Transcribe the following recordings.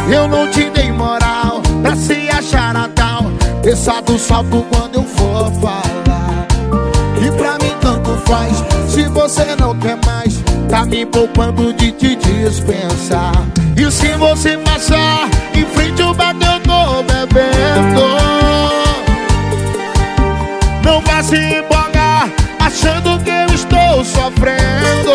Eu não te dei moral pra se achar Natal. Desça do salto quando eu for falar. E pra mim tanto faz, se você não quer mais, tá me poupando de te dispensar. E se você passar em frente ao bar que eu tô bebendo, não vá se empolgar achando que eu estou sofrendo.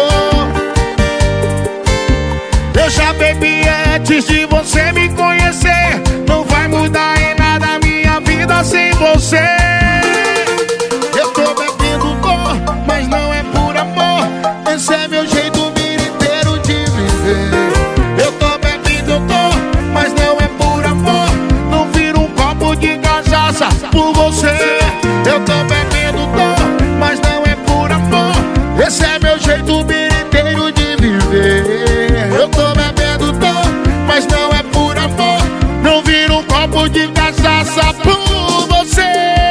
Eu já bebi antes de você me conhecer. Não vai mudar em nada a minha vida sem você. Eu tô bebendo dor, mas não é por amor. Esse é meu jeito biriteiro de viver. Eu tô bebendo dor, mas não é por amor. Não viro um copo de cachaça por você. Eu tô bebendo dor, mas não é por amor. Esse é meu jeito biriteiro de viver. Eu tô bebendo dor, mas não é por amor. Não viro um copo de cachaça por você.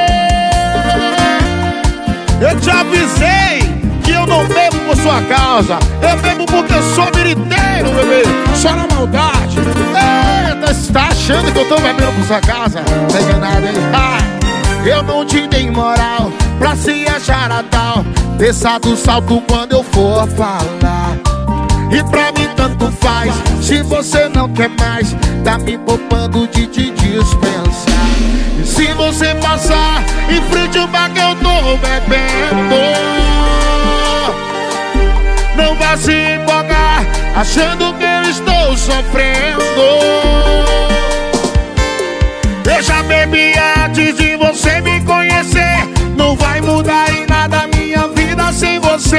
Eu te avisei que eu não bebo por sua causa. Eu bebo porque eu sou biriteiro, bebê. Só na maldade. Eita, você tá achando que eu tô bebendo por sua causa? Tá enganado, hein? Eu não te dei moral pra se achar Natal. Desça do salto quando eu for falar. E pra mim tanto faz, se você não quer mais, tá me poupando de te dispensar. E se você passar em frente ao bar que eu tô bebendo, não vá se empolgar achando que eu estou sofrendo. Eu já bebi antes de você me conhecer. Não vai mudar em nada a minha vida sem você.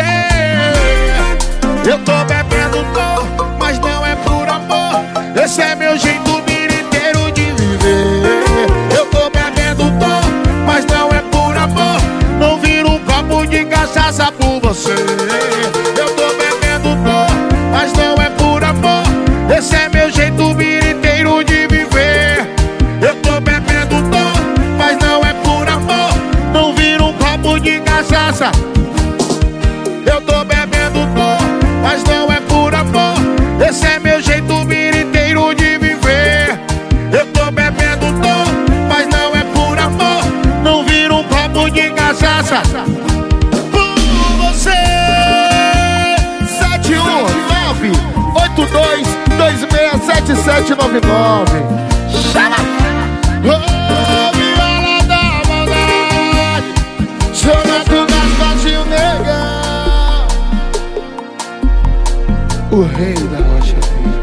Eu tô bebendo dor, mas não é por amor. Esse é meu jeito biriteiro de viver. Eu tô bebendo dor, mas não é por amor. Não viro um copo de cachaça por você. Eu tô bebendo dor, mas não é por amor. Esse é meu jeito biriteiro de viver. Eu tô bebendo dor, mas não é por amor. Não viro um copo de cachaça. Eu tô bebendo dor, mas não é por amor. Esse é meu jeito biriteiro de viver. Eu tô bebendo dor, mas não é por amor. Não viro um copo de cachaça por você. 71982267799. Chama! Ô, viola da maldade, chama do gás vazio, negão. O rei da rocha.